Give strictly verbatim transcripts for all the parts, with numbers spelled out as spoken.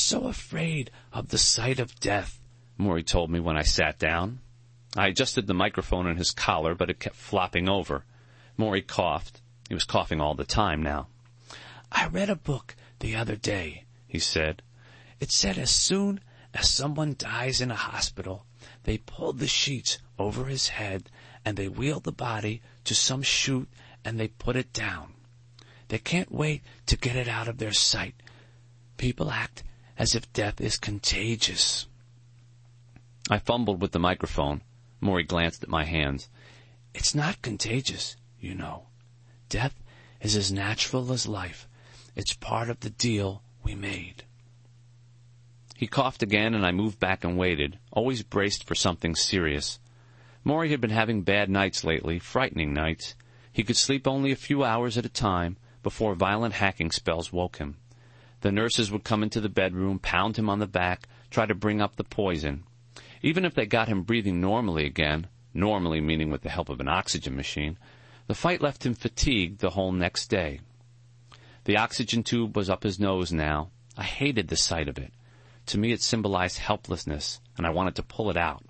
So afraid of the sight of death, Maury told me when I sat down. I adjusted the microphone in his collar, but it kept flopping over. Maury coughed. He was coughing all the time now. I read a book the other day, he said. It said as soon as someone dies in a hospital, they pull the sheets over his head and they wheel the body to some chute and they put it down. They can't wait to get it out of their sight. People act as if death is contagious. I fumbled with the microphone. Maury glanced at my hands. It's not contagious, you know. Death is as natural as life. It's part of the deal we made. He coughed again, and I moved back and waited, always braced for something serious. Maury had been having bad nights lately, frightening nights. He could sleep only a few hours at a time before violent hacking spells woke him. The nurses would come into the bedroom, pound him on the back, try to bring up the poison. Even if they got him breathing normally again, normally meaning with the help of an oxygen machine, the fight left him fatigued the whole next day. The oxygen tube was up his nose now. I hated the sight of it. To me it symbolized helplessness, and I wanted to pull it out.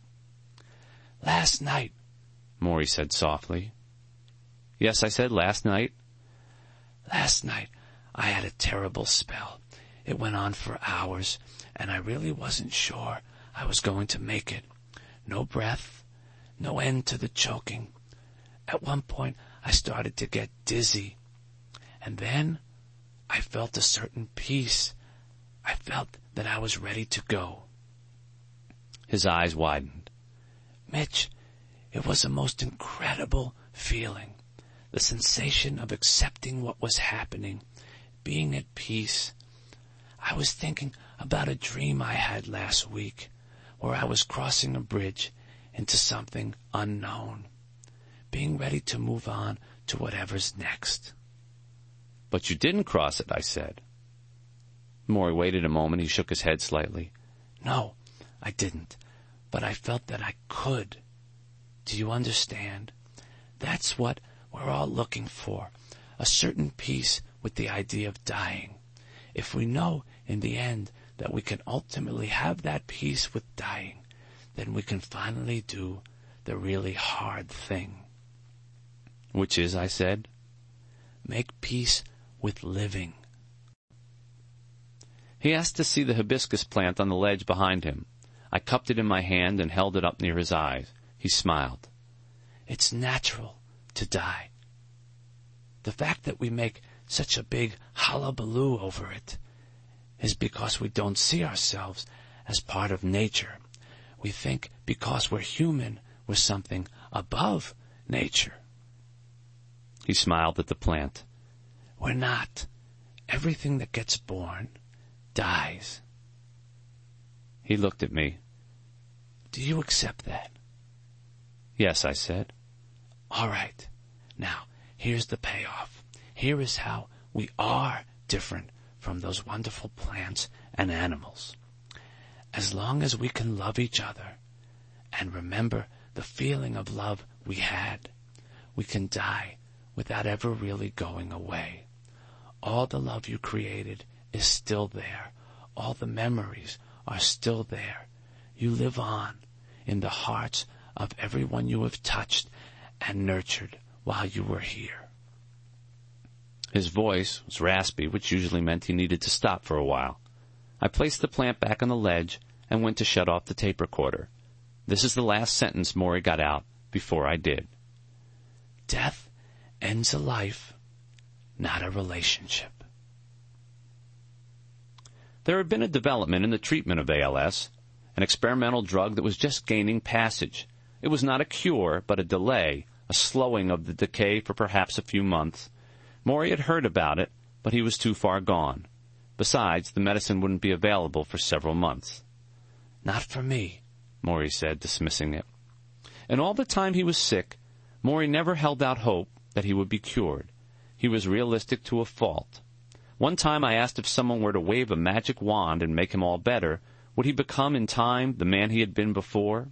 Last night, Maury said softly. Yes, I said, last night. Last night I had a terrible spell. It went on for hours, and I really wasn't sure I was going to make it. No breath, no end to the choking. At one point I started to get dizzy, and then I felt a certain peace. I felt that I was ready to go. His eyes widened. Mitch, it was a most incredible feeling. The sensation of accepting what was happening, being at peace. I was thinking about a dream I had last week, where I was crossing a bridge into something unknown, being ready to move on to whatever's next. But you didn't cross it, I said. Maury waited a moment. He shook his head slightly. No, I didn't, but I felt that I could. Do you understand? That's what we're all looking for, a certain peace with the idea of dying. If we know in the end that we can ultimately have that peace with dying, then we can finally do the really hard thing. Which is, I said, make peace with living. He asked to see the hibiscus plant on the ledge behind him. I cupped it in my hand and held it up near his eyes. He smiled. It's natural to die. The fact that we make such a big hullabaloo over it is because we don't see ourselves as part of nature. We think because we're human, we're something above nature. He smiled at the plant. We're not. Everything that gets born dies. He looked at me. Do you accept that? Yes, I said. All right. Now, here's the payoff. Here is how we are different from those wonderful plants and animals. As long as we can love each other and remember the feeling of love we had, we can die without ever really going away. All the love you created is still there. All the memories are still there. You live on in the hearts of everyone you have touched and nurtured while you were here. His voice was raspy, which usually meant he needed to stop for a while. I placed the plant back on the ledge and went to shut off the tape recorder. This is the last sentence Maury got out before I did. Death ends a life, not a relationship. There had been a development in the treatment of A L S, an experimental drug that was just gaining passage. It was not a cure, but a delay, a slowing of the decay for perhaps a few months. Maury had heard about it, but he was too far gone. Besides, the medicine wouldn't be available for several months. Not for me, Maury said, dismissing it. And all the time he was sick, Maury never held out hope that he would be cured. He was realistic to a fault. One time I asked if someone were to wave a magic wand and make him all better, would he become in time the man he had been before?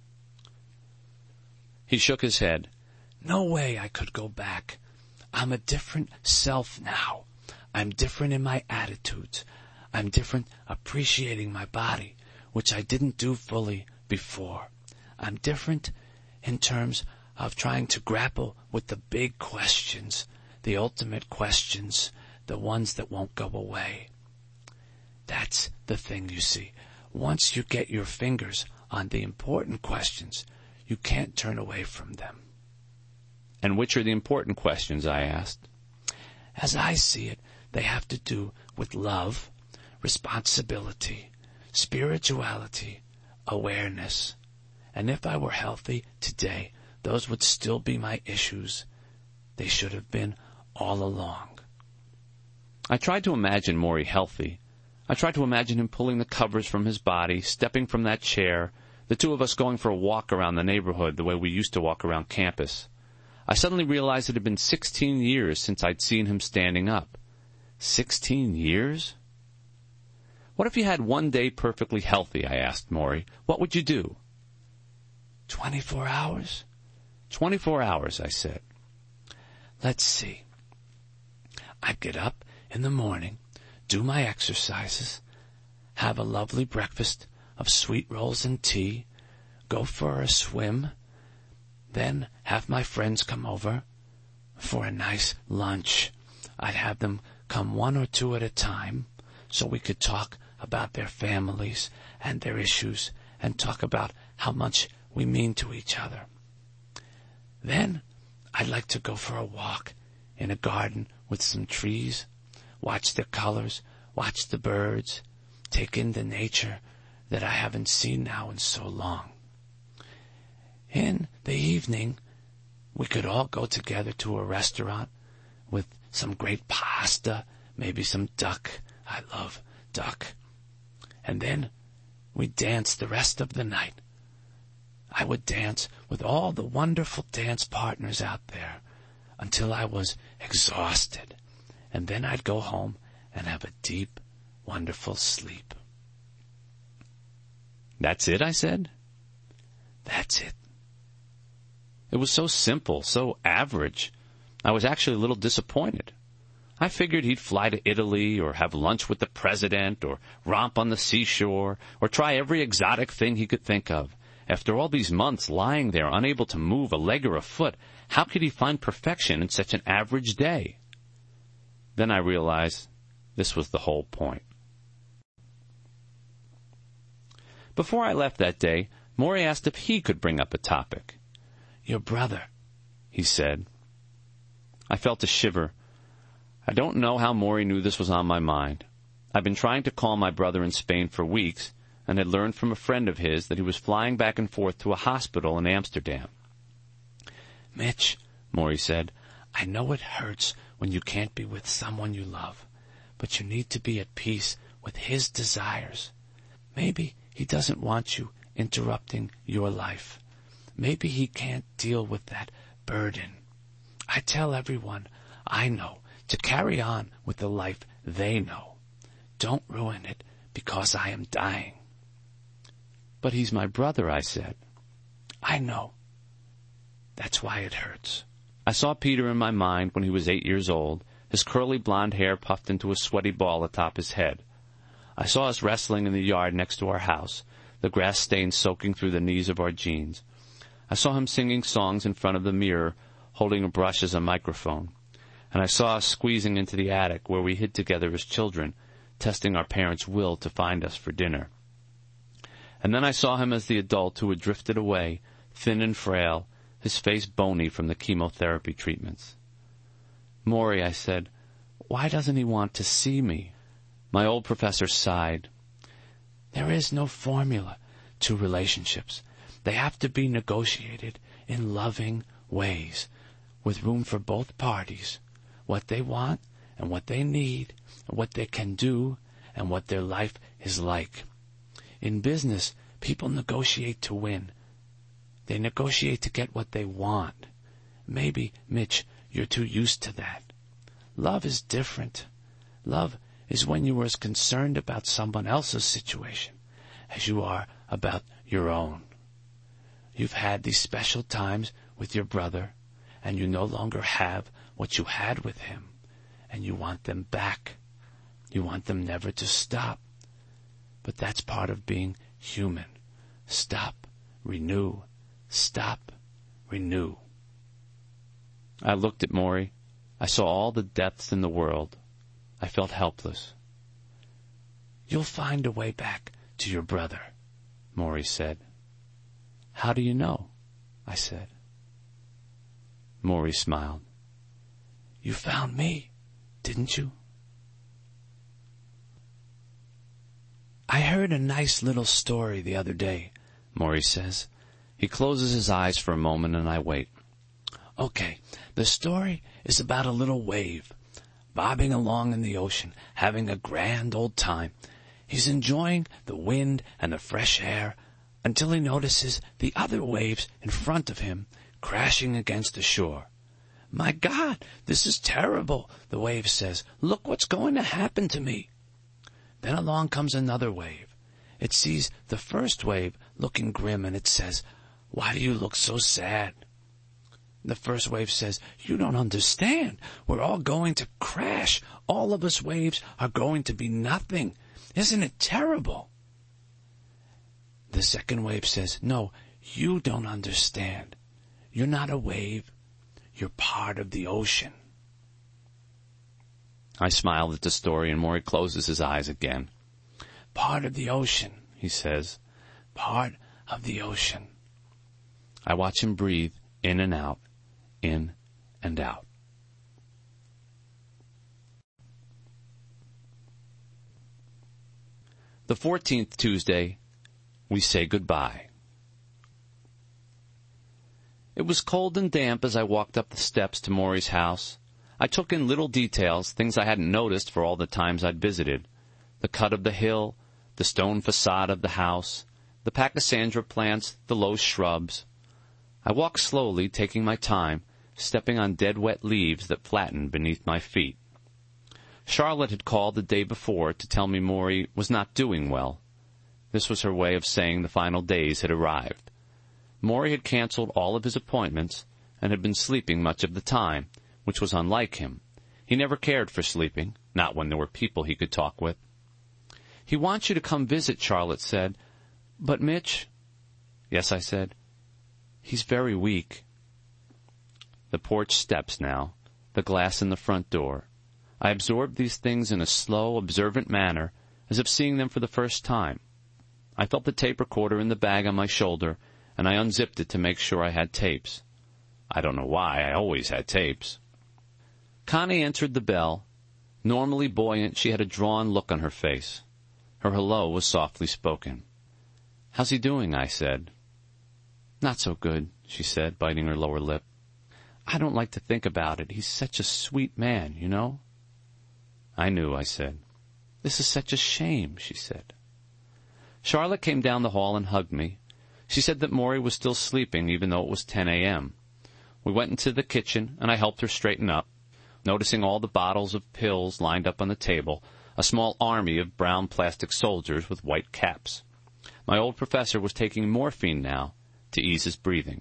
He shook his head. No way I could go back. I'm a different self now. I'm different in my attitudes. I'm different appreciating my body, which I didn't do fully before. I'm different in terms of trying to grapple with the big questions, the ultimate questions, the ones that won't go away. That's the thing, you see. Once you get your fingers on the important questions, you can't turn away from them. And which are the important questions, I asked? As I see it, they have to do with love, responsibility, spirituality, awareness. And if I were healthy today, those would still be my issues. They should have been all along. I tried to imagine Maury healthy. I tried to imagine him pulling the covers from his body, stepping from that chair, the two of us going for a walk around the neighborhood the way we used to walk around campus. I suddenly realized it had been sixteen years since I'd seen him standing up. Sixteen years? What if you had one day perfectly healthy, I asked Maury. What would you do? Twenty-four hours? Twenty-four hours, I said. Let's see. I'd get up in the morning, do my exercises, have a lovely breakfast of sweet rolls and tea, go for a swim, then have my friends come over for a nice lunch. I'd have them come one or two at a time so we could talk about their families and their issues and talk about how much we mean to each other. Then I'd like to go for a walk in a garden with some trees, watch the colors, watch the birds, take in the nature that I haven't seen now in so long. In the evening, we could all go together to a restaurant with some great pasta, maybe some duck. I love duck. And then we'd dance the rest of the night. I would dance with all the wonderful dance partners out there until I was exhausted. And then I'd go home and have a deep, wonderful sleep. That's it, I said. That's it. It was so simple, so average. I was actually a little disappointed. I figured he'd fly to Italy or have lunch with the president or romp on the seashore or try every exotic thing he could think of. After all these months lying there, unable to move a leg or a foot, how could he find perfection in such an average day? Then I realized this was the whole point. Before I left that day, Maury asked if he could bring up a topic. Your brother, he said. I felt a shiver. I don't know how Maury knew this was on my mind. I'd been trying to call my brother in Spain for weeks, and had learned from a friend of his that he was flying back and forth to a hospital in Amsterdam. Mitch, Maury said, I know it hurts when you can't be with someone you love, but you need to be at peace with his desires. Maybe he doesn't want you interrupting your life. Maybe he can't deal with that burden. I tell everyone I know to carry on with the life they know. Don't ruin it because I am dying. But he's my brother, I said. I know. That's why it hurts. I saw Peter in my mind when he was eight years old, his curly blonde hair puffed into a sweaty ball atop his head. I saw us wrestling in the yard next to our house, the grass stains soaking through the knees of our jeans. I saw him singing songs in front of the mirror, holding a brush as a microphone. And I saw us squeezing into the attic where we hid together as children, testing our parents' will to find us for dinner. And then I saw him as the adult who had drifted away, thin and frail, his face bony from the chemotherapy treatments. Maury, I said, why doesn't he want to see me? My old professor sighed. There is no formula to relationships. They have to be negotiated in loving ways, with room for both parties, what they want and what they need, and what they can do and what their life is like. In business, people negotiate to win. They negotiate to get what they want. Maybe, Mitch, you're too used to that. Love is different. Love is when you are as concerned about someone else's situation as you are about your own. You've had these special times with your brother, and you no longer have what you had with him, and you want them back. You want them never to stop. But that's part of being human. Stop, renew, stop, renew. I looked at Maury. I saw all the depths in the world. I felt helpless. You'll find a way back to your brother, Maury said. How do you know? I said. Maury smiled. You found me, didn't you? I heard a nice little story the other day, Maury says. He closes his eyes for a moment and I wait. Okay, the story is about a little wave, bobbing along in the ocean, having a grand old time. He's enjoying the wind and the fresh air until he notices the other waves in front of him crashing against the shore. My God, this is terrible, the wave says. Look what's going to happen to me. Then along comes another wave. It sees the first wave looking grim and it says, Why do you look so sad? The first wave says, You don't understand. We're all going to crash. All of us waves are going to be nothing. Isn't it terrible? The second wave says, No, you don't understand. You're not a wave. You're part of the ocean. I smiled at the story and Maury closes his eyes again. Part of the ocean, he says. Part of the ocean. I watch him breathe in and out, in and out. The fourteenth Tuesday, we say goodbye. It was cold and damp as I walked up the steps to Maury's house. I took in little details, things I hadn't noticed for all the times I'd visited. The cut of the hill, the stone facade of the house, the pachysandra plants, the low shrubs. I walked slowly, taking my time, stepping on dead wet leaves that flattened beneath my feet. Charlotte had called the day before to tell me Maury was not doing well. This was her way of saying the final days had arrived. Maury had canceled all of his appointments and had been sleeping much of the time, which was unlike him. He never cared for sleeping, not when there were people he could talk with. He wants you to come visit, Charlotte said. But Mitch... Yes, I said. He's very weak. The porch steps now, the glass in the front door. I absorbed these things in a slow, observant manner, as if seeing them for the first time. I felt the tape recorder in the bag on my shoulder, and I unzipped it to make sure I had tapes. I don't know why, I always had tapes. Connie answered the bell. Normally buoyant, she had a drawn look on her face. Her hello was softly spoken. How's he doing? I said. Not so good, she said, biting her lower lip. I don't like to think about it. He's such a sweet man, you know? I knew, I said. This is such a shame, she said. Charlotte came down the hall and hugged me. She said that Maury was still sleeping, even though it was ten a.m. We went into the kitchen, and I helped her straighten up, noticing all the bottles of pills lined up on the table, a small army of brown plastic soldiers with white caps. My old professor was taking morphine now to ease his breathing.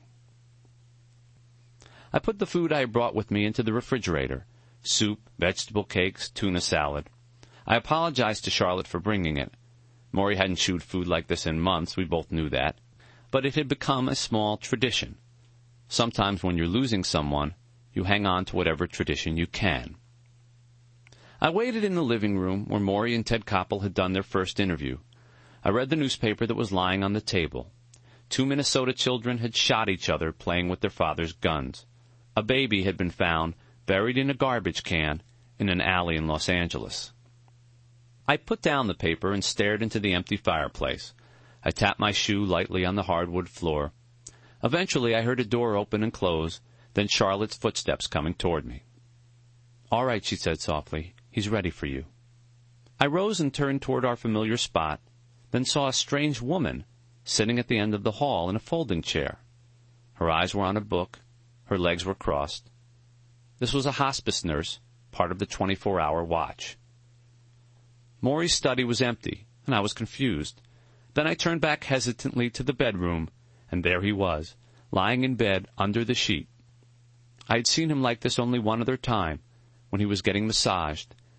I put the food I had brought with me into the refrigerator, soup, vegetable cakes, tuna salad. I apologized to Charlotte for bringing it. Maury hadn't chewed food like this in months, we both knew that, but it had become a small tradition. Sometimes when you're losing someone, you hang on to whatever tradition you can. I waited in the living room where Maury and Ted Koppel had done their first interview. I read the newspaper that was lying on the table. Two Minnesota children had shot each other playing with their father's guns. A baby had been found buried in a garbage can in an alley in Los Angeles. I put down the paper and stared into the empty fireplace. I tapped my shoe lightly on the hardwood floor. Eventually I heard a door open and close, then Charlotte's footsteps coming toward me. All right, she said softly. He's ready for you. I rose and turned toward our familiar spot, then saw a strange woman sitting at the end of the hall in a folding chair. Her eyes were on a book. Her legs were crossed. This was a hospice nurse, part of the twenty-four hour watch. Maury's study was empty, and I was confused. Then I turned back hesitantly to the bedroom, and there he was, lying in bed under the sheet. I had seen him like this only one other time, when he was getting massaged,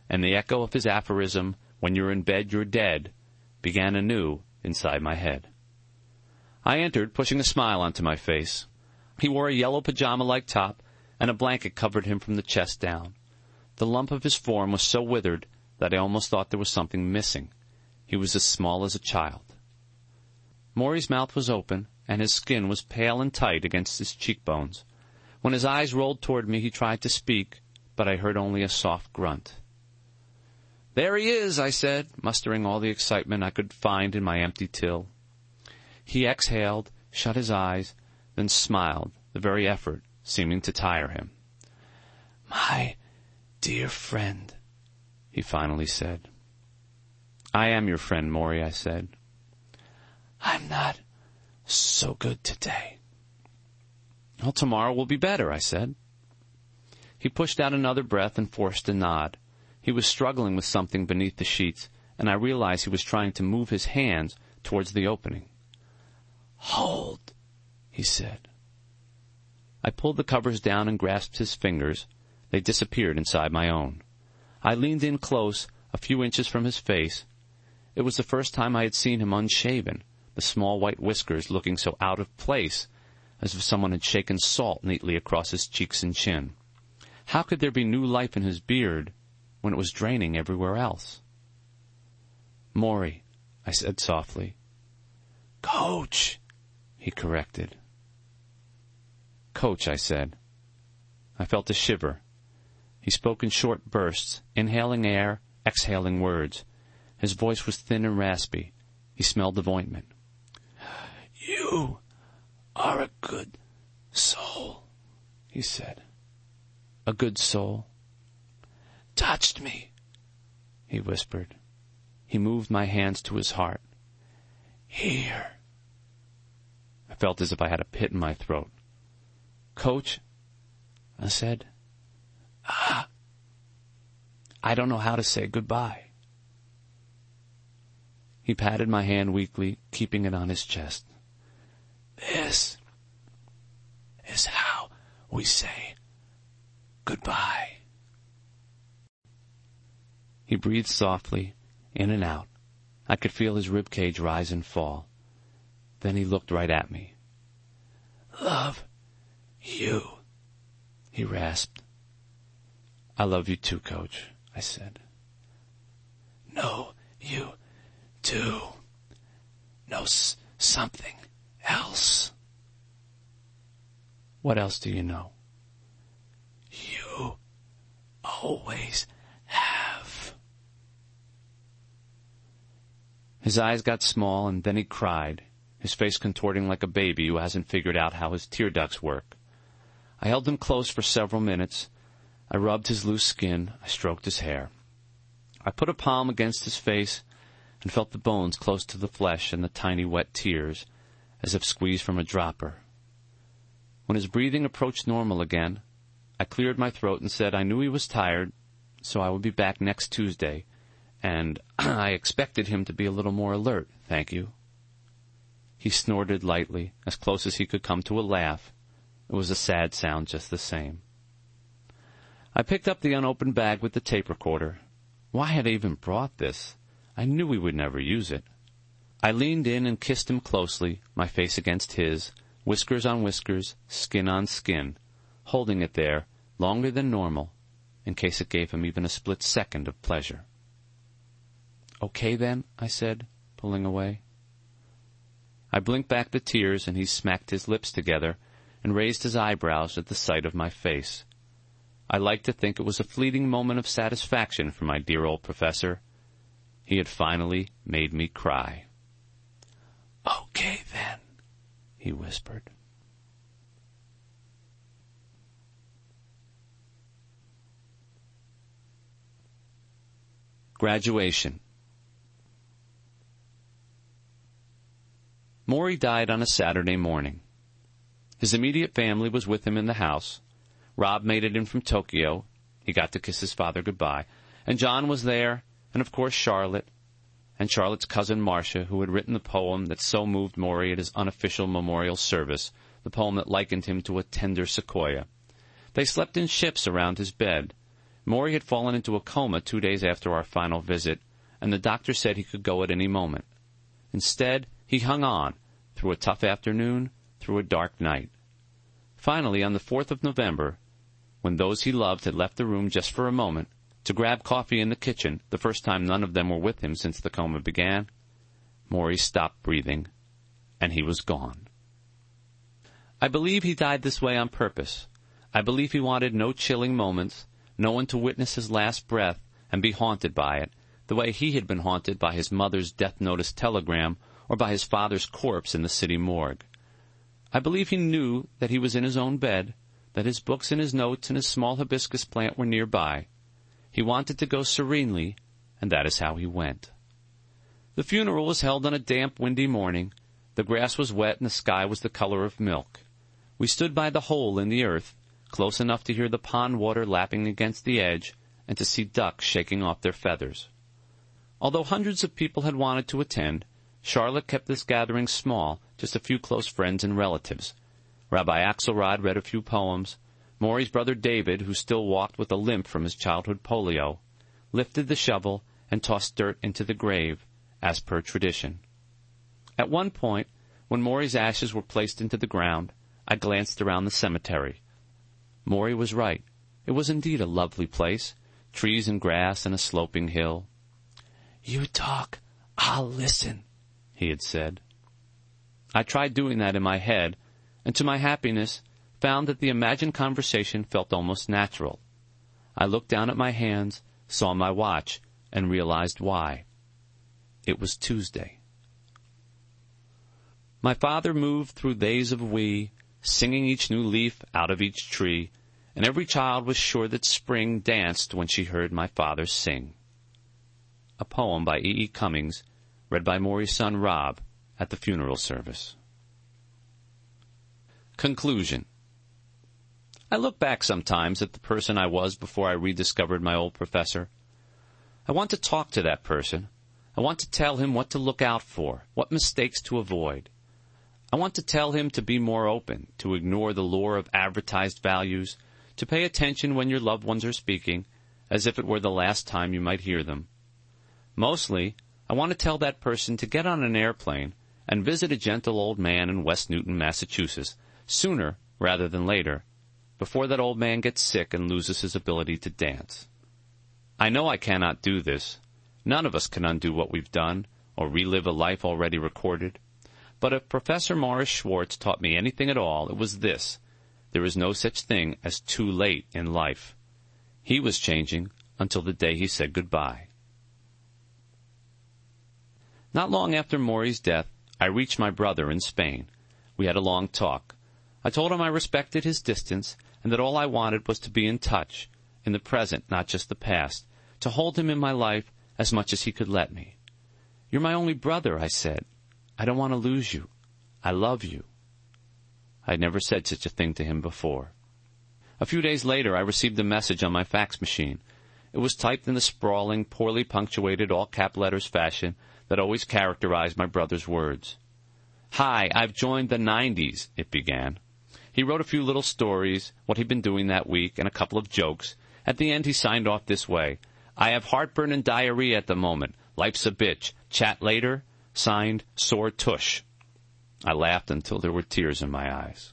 and the echo of his aphorism, "When you're in bed, you're dead," began anew inside my head. I entered, pushing a smile onto my face. He wore a yellow pajama-like top, and a blanket covered him from the chest down. The lump of his form was so withered that I almost thought there was something missing. He was as small as a child. Maury's mouth was open, and his skin was pale and tight against his cheekbones. When his eyes rolled toward me, he tried to speak, but I heard only a soft grunt. "There he is," I said, mustering all the excitement I could find in my empty till. He exhaled, shut his eyes, then smiled, the very effort seeming to tire him. "My dear friend," he finally said. "I am your friend, Maury," I said. "I'm not so good today." "Well, tomorrow will be better," I said. He pushed out another breath and forced a nod. He was struggling with something beneath the sheets, and I realized he was trying to move his hands towards the opening. "Hold," he said. I pulled the covers down and grasped his fingers. They disappeared inside my own. I leaned in close, a few inches from his face. It was the first time I had seen him unshaven, the small white whiskers looking so out of place, as if someone had shaken salt neatly across his cheeks and chin. How could there be new life in his beard when it was draining everywhere else? "Maury," I said softly. "Coach," he corrected. "Coach," I said. I felt a shiver. He spoke in short bursts, inhaling air, exhaling words. His voice was thin and raspy. He smelled of ointment. "You are a good soul," he said. "A good soul?" "Touched me," he whispered. He moved my hands to his heart. "Here." I felt as if I had a pit in my throat. "Coach," I said. "Ah." "I don't know how to say goodbye." He patted my hand weakly, keeping it on his chest. "This is how we say goodbye." He breathed softly, in and out. I could feel his rib cage rise and fall. Then he looked right at me. "Love you," he rasped. "I love you too, Coach," I said. "No, you do. Know s- something else." "What else do you know?" "You always have." His eyes got small, and then he cried, his face contorting like a baby who hasn't figured out how his tear ducts work. I held him close for several minutes. I rubbed his loose skin. I stroked his hair. I put a palm against his face and felt the bones close to the flesh and the tiny wet tears, as if squeezed from a dropper. When his breathing approached normal again, I cleared my throat and said I knew he was tired, so I would be back next Tuesday, and I expected him to be a little more alert, thank you. He snorted lightly, as close as he could come to a laugh. It was a sad sound just the same. I picked up the unopened bag with the tape recorder. Why had I even brought this? I knew we would never use it. I leaned in and kissed him closely, my face against his, whiskers on whiskers, skin on skin, holding it there longer than normal, in case it gave him even a split second of pleasure. "Okay, then," I said, pulling away. I blinked back the tears, and he smacked his lips together and raised his eyebrows at the sight of my face. I liked to think it was a fleeting moment of satisfaction for my dear old professor. He had finally made me cry. "Okay, then," he whispered. Graduation. Maury died on a Saturday morning. His immediate family was with him in the house. Rob made it in from Tokyo. He got to kiss his father goodbye. And John was there, and of course Charlotte, and Charlotte's cousin Marcia, who had written the poem that so moved Maury at his unofficial memorial service, the poem that likened him to a tender sequoia. They slept in ships around his bed. Maury had fallen into a coma two days after our final visit, and the doctor said he could go at any moment. Instead, he hung on, through a tough afternoon, through a dark night. Finally, on the fourth of November, when those he loved had left the room just for a moment, to grab coffee in the kitchen, the first time none of them were with him since the coma began, Maury stopped breathing, and he was gone. I believe he died this way on purpose. I believe he wanted no chilling moments, no one to witness his last breath and be haunted by it, the way he had been haunted by his mother's death notice telegram or by his father's corpse in the city morgue. I believe he knew that he was in his own bed, that his books and his notes and his small hibiscus plant were nearby. He wanted to go serenely, and that is how he went. The funeral was held on a damp, windy morning. The grass was wet and the sky was the color of milk. We stood by the hole in the earth, close enough to hear the pond water lapping against the edge and to see ducks shaking off their feathers. Although hundreds of people had wanted to attend, Charlotte kept this gathering small, just a few close friends and relatives. Rabbi Axelrod read a few poems. Maury's brother David, who still walked with a limp from his childhood polio, lifted the shovel and tossed dirt into the grave, as per tradition. At one point, when Maury's ashes were placed into the ground, I glanced around the cemetery. Maury was right. It was indeed a lovely place, trees and grass and a sloping hill. "You talk, I'll listen," he had said. I tried doing that in my head, and to my happiness, found that the imagined conversation felt almost natural. I looked down at my hands, saw my watch, and realized why. It was Tuesday. My father moved through days of we, singing each new leaf out of each tree, and every child was sure that spring danced when she heard my father sing. A poem by E. E. Cummings, read by Maury's son Rob at the funeral service. Conclusion. I look back sometimes at the person I was before I rediscovered my old professor. I want to talk to that person. I want to tell him what to look out for, what mistakes to avoid. I want to tell him to be more open, to ignore the lure of advertised values, to pay attention when your loved ones are speaking, as if it were the last time you might hear them. Mostly, I want to tell that person to get on an airplane and visit a gentle old man in West Newton, Massachusetts, sooner rather than later, before that old man gets sick and loses his ability to dance. I know I cannot do this. None of us can undo what we've done or relive a life already recorded. But if Professor Morris Schwartz taught me anything at all, it was this: there is no such thing as too late in life. He was changing until the day he said goodbye. Not long after Maury's death, I reached my brother in Spain. We had a long talk. I told him I respected his distance and that all I wanted was to be in touch, in the present, not just the past, to hold him in my life as much as he could let me. "You're my only brother," I said. "I don't want to lose you. I love you." I had never said such a thing to him before. A few days later, I received a message on my fax machine. It was typed in the sprawling, poorly punctuated, all-cap letters fashion that always characterized my brother's words. "Hi, I've joined the nineties, it began. He wrote a few little stories, what he'd been doing that week, and a couple of jokes. At the end, he signed off this way: "I have heartburn and diarrhea at the moment. Life's a bitch. Chat later. Signed, Sore Tush." I laughed until there were tears in my eyes.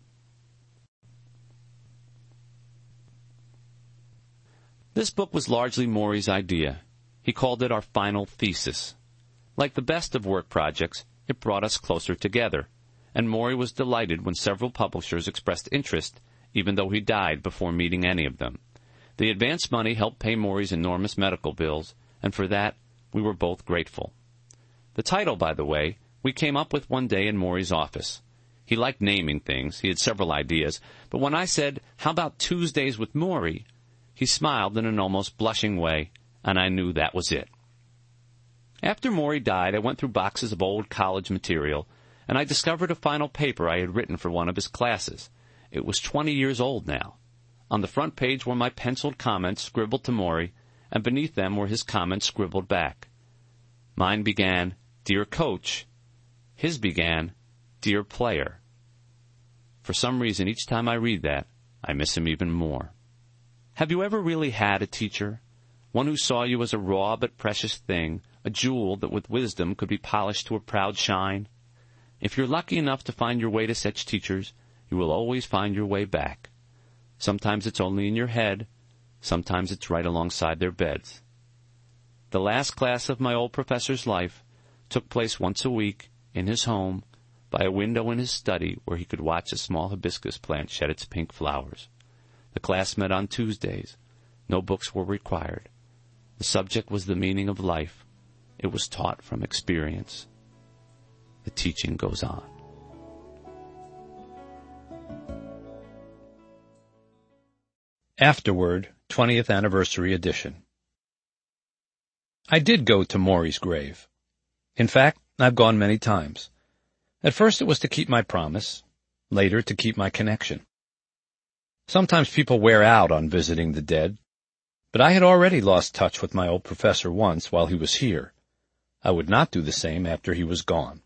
This book was largely Maury's idea. He called it our final thesis. Like the best of work projects, it brought us closer together, and Maury was delighted when several publishers expressed interest, even though he died before meeting any of them. The advance money helped pay Maury's enormous medical bills, and for that, we were both grateful. The title, by the way, we came up with one day in Maury's office. He liked naming things. He had several ideas. But when I said, "How about Tuesdays with Maury?" he smiled in an almost blushing way, and I knew that was it. After Maury died, I went through boxes of old college material, and I discovered a final paper I had written for one of his classes. It was twenty years old now. On the front page were my penciled comments scribbled to Maury, and beneath them were his comments scribbled back. Mine began, "Dear Coach." His began, "Dear Player." For some reason, each time I read that, I miss him even more. Have you ever really had a teacher? One who saw you as a raw but precious thing, a jewel that with wisdom could be polished to a proud shine? If you're lucky enough to find your way to such teachers, you will always find your way back. Sometimes it's only in your head. Sometimes it's right alongside their beds. The last class of my old professor's life took place once a week in his home by a window in his study where he could watch a small hibiscus plant shed its pink flowers. The class met on Tuesdays. No books were required. The subject was the meaning of life. It was taught from experience. The teaching goes on. Afterward, twentieth Anniversary Edition. I did go to Maury's grave. In fact, I've gone many times. At first it was to keep my promise, later to keep my connection. Sometimes people wear out on visiting the dead, but I had already lost touch with my old professor once while he was here. I would not do the same after he was gone.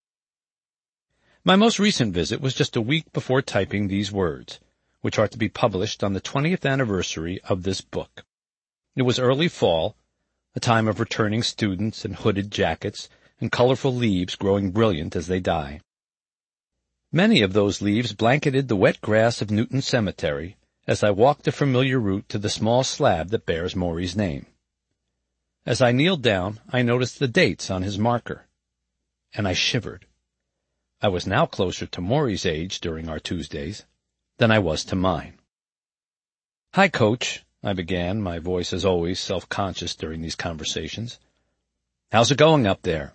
My most recent visit was just a week before typing these words, which are to be published on the twentieth anniversary of this book. It was early fall, a time of returning students and hooded jackets and colorful leaves growing brilliant as they die. Many of those leaves blanketed the wet grass of Newton Cemetery as I walked the familiar route to the small slab that bears Maury's name. As I kneeled down, I noticed the dates on his marker, and I shivered. I was now closer to Maury's age during our Tuesdays than I was to mine. "Hi, Coach," I began, my voice as always self-conscious during these conversations. "How's it going up there?"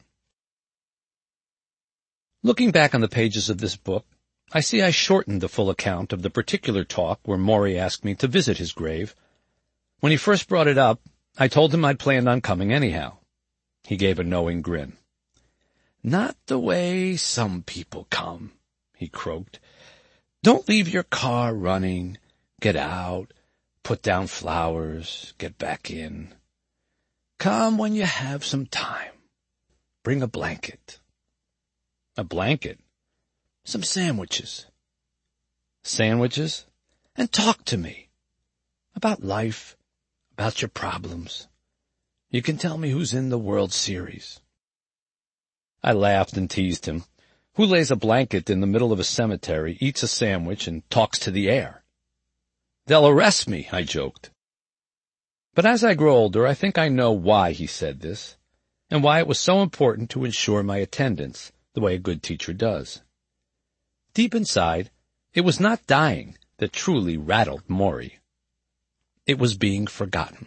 Looking back on the pages of this book, I see I shortened the full account of the particular talk where Maury asked me to visit his grave. When he first brought it up, I told him I'd planned on coming anyhow. He gave a knowing grin. "Not the way some people come," he croaked. "Don't leave your car running. Get out, put down flowers, get back in. Come when you have some time. Bring a blanket." "A blanket?" "Some sandwiches." "Sandwiches?" "And talk to me. About life, about your problems. You can tell me who's in the World Series." I laughed and teased him. Who lays a blanket in the middle of a cemetery, eats a sandwich, and talks to the air? "They'll arrest me," I joked. But as I grow older, I think I know why he said this, and why it was so important to ensure my attendance, the way a good teacher does. Deep inside, it was not dying that truly rattled Maury. It was being forgotten.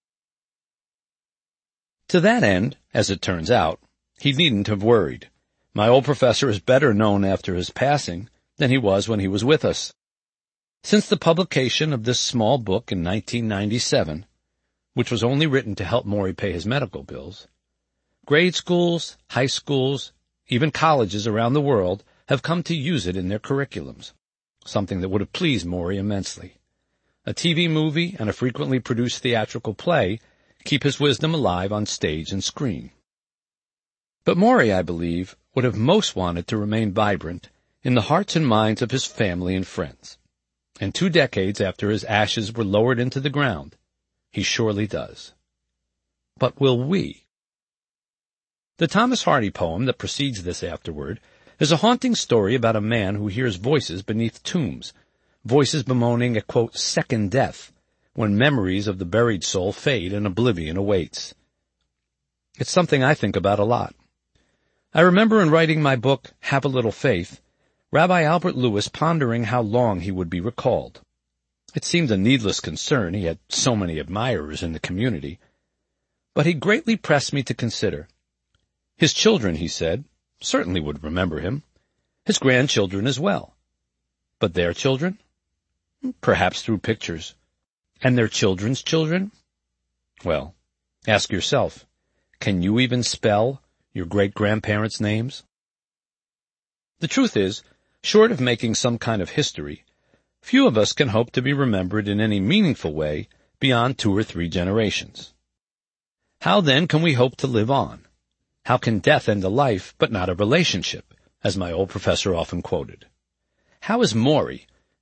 To that end, as it turns out, he needn't have worried. My old professor is better known after his passing than he was when he was with us. Since the publication of this small book in nineteen ninety-seven, which was only written to help Maury pay his medical bills, grade schools, high schools, even colleges around the world have come to use it in their curriculums, something that would have pleased Maury immensely. A T V movie and a frequently produced theatrical play keep his wisdom alive on stage and screen. But Maury, I believe, would have most wanted to remain vibrant in the hearts and minds of his family and friends. And two decades after his ashes were lowered into the ground, he surely does. But will we? The Thomas Hardy poem that precedes this afterword is a haunting story about a man who hears voices beneath tombs, voices bemoaning a, quote, second death, when memories of the buried soul fade and oblivion awaits. It's something I think about a lot. I remember in writing my book, Have a Little Faith, Rabbi Albert Lewis pondering how long he would be recalled. It seemed a needless concern, he had so many admirers in the community. But he greatly pressed me to consider. His children, he said, certainly would remember him. His grandchildren as well. But their children? Perhaps through pictures. And their children's children? Well, ask yourself, can you even spell your great-grandparents' names? The truth is, short of making some kind of history, few of us can hope to be remembered in any meaningful way beyond two or three generations. How then can we hope to live on? How can death end a life but not a relationship, as my old professor often quoted? How is Maury,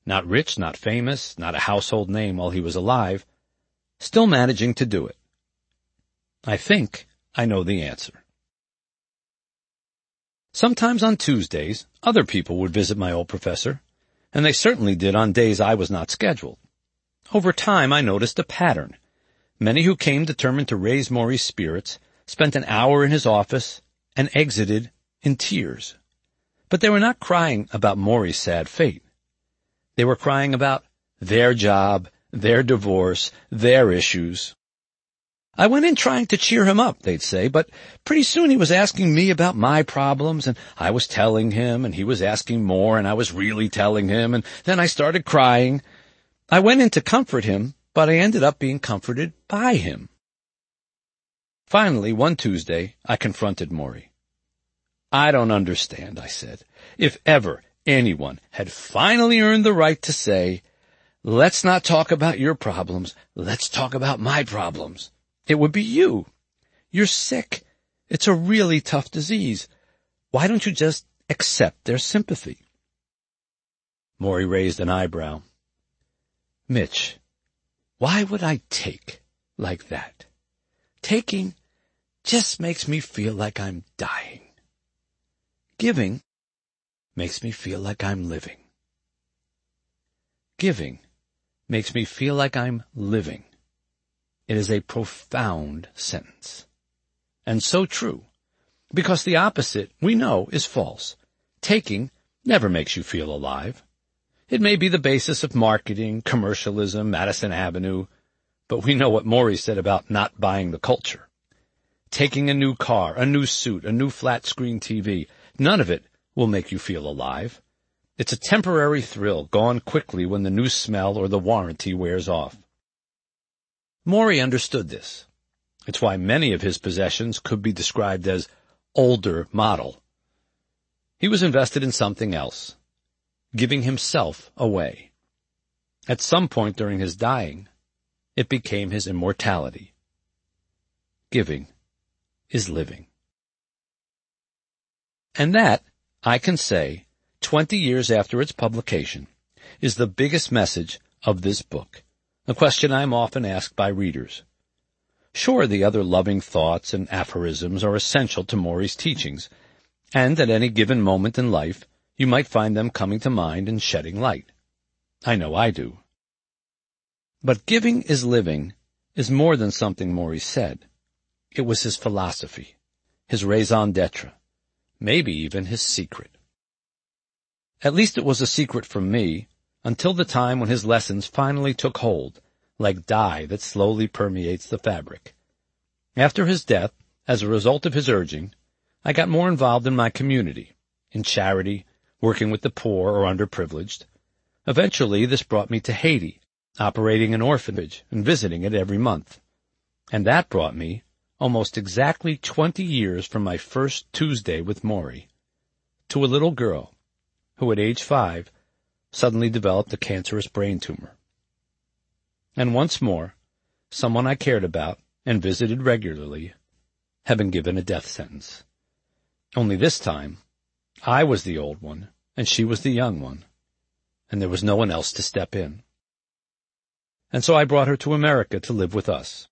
Not rich, not famous, not a household name while he was alive, still managing to do it. I think I know the answer. Sometimes on Tuesdays, other people would visit my old professor, and they certainly did on days I was not scheduled. Over time, I noticed a pattern. Many who came determined to raise Maury's spirits spent an hour in his office and exited in tears. But they were not crying about Maury's sad fate. They were crying about their job, their divorce, their issues. I went in trying to cheer him up, they'd say, but pretty soon he was asking me about my problems, and I was telling him, and he was asking more, and I was really telling him, and then I started crying. I went in to comfort him, but I ended up being comforted by him. Finally, one Tuesday, I confronted Maury. I don't understand, I said. If ever anyone had finally earned the right to say, let's not talk about your problems, let's talk about my problems, it would be you. You're sick. It's a really tough disease. Why don't you just accept their sympathy? Maury raised an eyebrow. Mitch, why would I take like that? Taking just makes me feel like I'm dying. Giving makes me feel like I'm living. Giving makes me feel like I'm living. It is a profound sentence. And so true, because the opposite, we know, is false. Taking never makes you feel alive. It may be the basis of marketing, commercialism, Madison Avenue, but we know what Maury said about not buying the culture. Taking a new car, a new suit, a new flat-screen T V, none of it will make you feel alive. It's a temporary thrill, gone quickly when the new smell or the warranty wears off. Maury understood this. It's why many of his possessions could be described as older model. He was invested in something else, giving himself away. At some point during his dying, it became his immortality. Giving is living. And that, I can say, twenty years after its publication, is the biggest message of this book, a question I am often asked by readers. Sure, the other loving thoughts and aphorisms are essential to Maury's teachings, and at any given moment in life, you might find them coming to mind and shedding light. I know I do. But giving is living is more than something Maury said. It was his philosophy, his raison d'etre, maybe even his secret. At least it was a secret from me, until the time when his lessons finally took hold, like dye that slowly permeates the fabric. After his death, as a result of his urging, I got more involved in my community, in charity, working with the poor or underprivileged. Eventually, this brought me to Haiti, operating an orphanage and visiting it every month. And that brought me, almost exactly twenty years from my first Tuesday with Maury, to a little girl who at age five suddenly developed a cancerous brain tumor. And once more, someone I cared about and visited regularly had been given a death sentence. Only this time, I was the old one, and she was the young one, and there was no one else to step in. And so I brought her to America to live with us.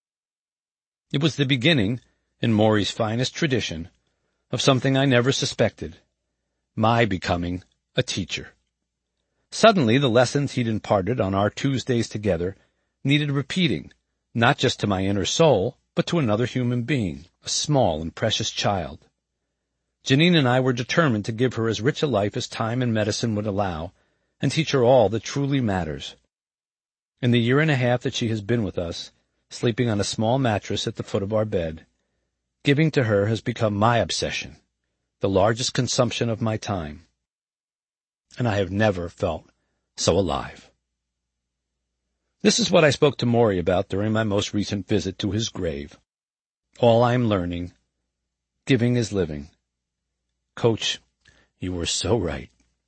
It was the beginning, in Maury's finest tradition, of something I never suspected, my becoming a teacher. Suddenly, the lessons he'd imparted on our Tuesdays together needed repeating, not just to my inner soul, but to another human being, a small and precious child. Janine and I were determined to give her as rich a life as time and medicine would allow, and teach her all that truly matters. In the year and a half that she has been with us, sleeping on a small mattress at the foot of our bed, giving to her has become my obsession, the largest consumption of my time. And I have never felt so alive. This is what I spoke to Maury about during my most recent visit to his grave. All I am learning, giving is living. Coach, you were so right.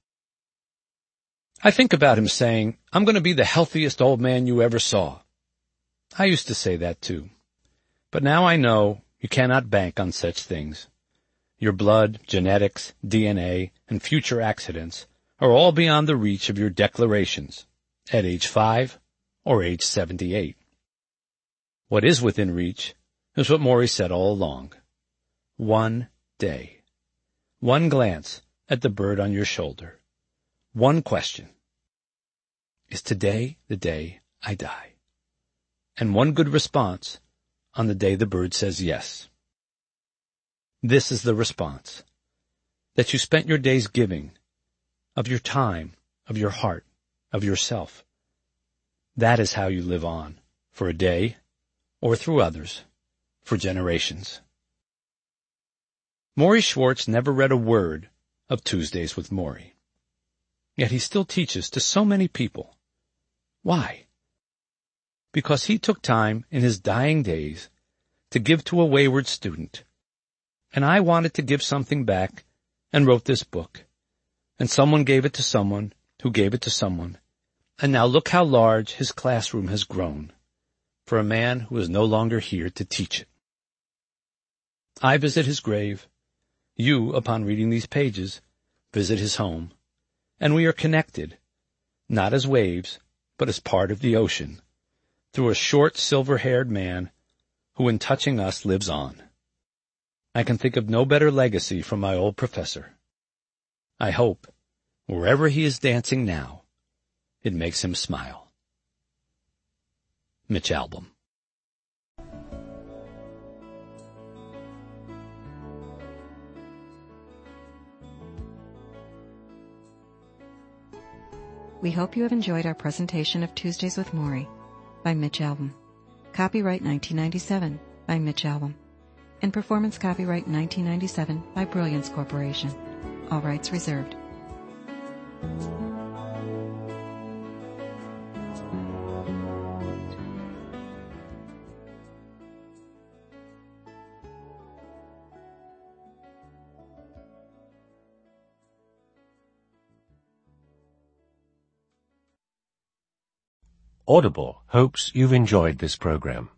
I think about him saying, I'm going to be the healthiest old man you ever saw. I used to say that too. But now I know you cannot bank on such things. Your blood, genetics, D N A, and future accidents are all beyond the reach of your declarations at age five or age seventy-eight. What is within reach is what Morrie said all along. One day. One glance at the bird on your shoulder. One question. Is today the day I die? And one good response on the day the bird says yes. This is the response. That you spent your days giving of your time, of your heart, of yourself. That is how you live on, for a day, or through others, for generations. Morrie Schwartz never read a word of Tuesdays with Morrie. Yet he still teaches to so many people. Why? Because he took time in his dying days to give to a wayward student. And I wanted to give something back and wrote this book. And someone gave it to someone who gave it to someone. And now look how large his classroom has grown for a man who is no longer here to teach it. I visit his grave. You, upon reading these pages, visit his home. And we are connected, not as waves, but as part of the ocean, through a short silver-haired man who in touching us lives on. I can think of no better legacy from my old professor. I hope, wherever he is dancing now, it makes him smile. Mitch Albom. We hope you have enjoyed our presentation of Tuesdays with Morrie by Mitch Albom. Copyright nineteen ninety-seven by Mitch Albom. And performance copyright nineteen ninety-seven by Brilliance Corporation. All rights reserved. Audible hopes you've enjoyed this program.